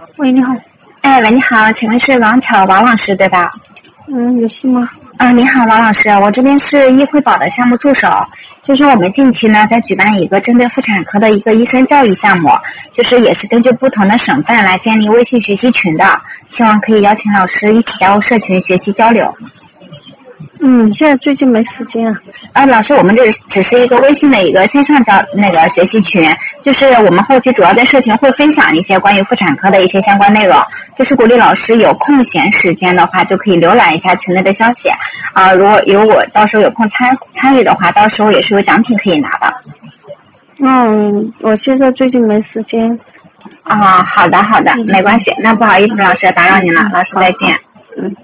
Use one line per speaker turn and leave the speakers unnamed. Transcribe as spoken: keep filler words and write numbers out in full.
喂，你好。
哎，喂，你好，请问是王巧王老师对吧？
嗯，有事吗？
啊，你好，王老师，我这边是医惠保的项目助手，就是我们近期呢在举办一个针对妇产科的一个医生教育项目，就是也是根据不同的省份来建立微信学习群的，希望可以邀请老师一起加入社群学习交流。
嗯，现在最近没时间啊。
啊，老师，我们这只是一个微信的一个线上教那个学习群，就是我们后期主要在社群会分享一些关于妇产科的一些相关内容，就是鼓励老师有空闲时间的话，就可以浏览一下群内的消息。啊，如果有我到时候有空参参与的话，到时候也是有奖品可以拿的。
嗯，我现在最近没时间。
啊，好的好的，没关系，那不好意思，老师打扰您了，老师再见。
嗯。